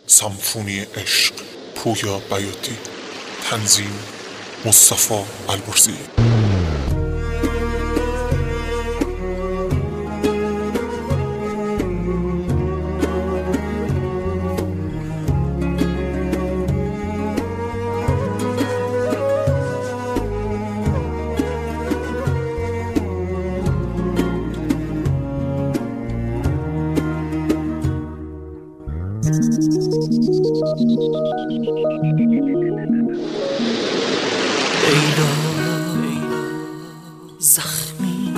سمفونی عشق، پویا بیاتی. تنظیم مصطفی البرزی. لیلا زخمی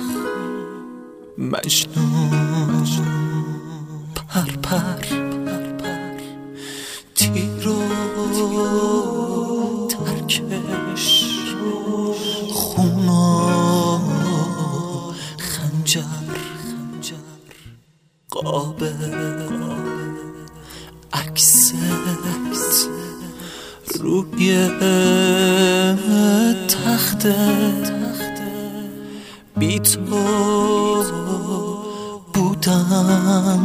مجنون پر تیر و ترکش خون و خنجر قابل عکست روی تخته بی تو بودن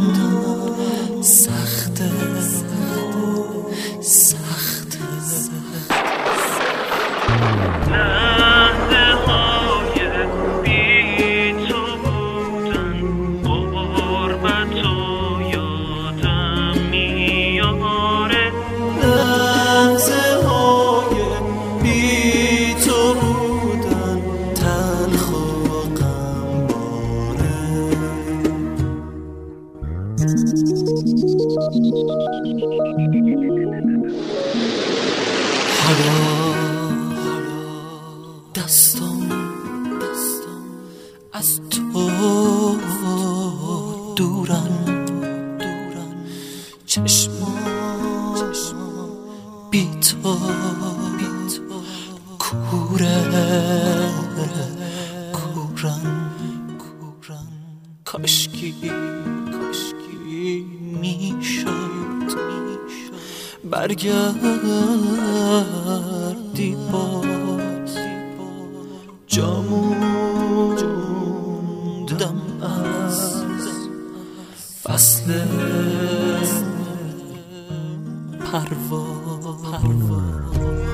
سخته لحظه های بی تو بودن غربت و یادم میاره. لحظه های بی تو بودن تلخ و غمباره. حالا دستم از تو دورن، چشمام بی تو کورن. کاشکی میشد برگردی باز. جاموندم از فصل پرواز.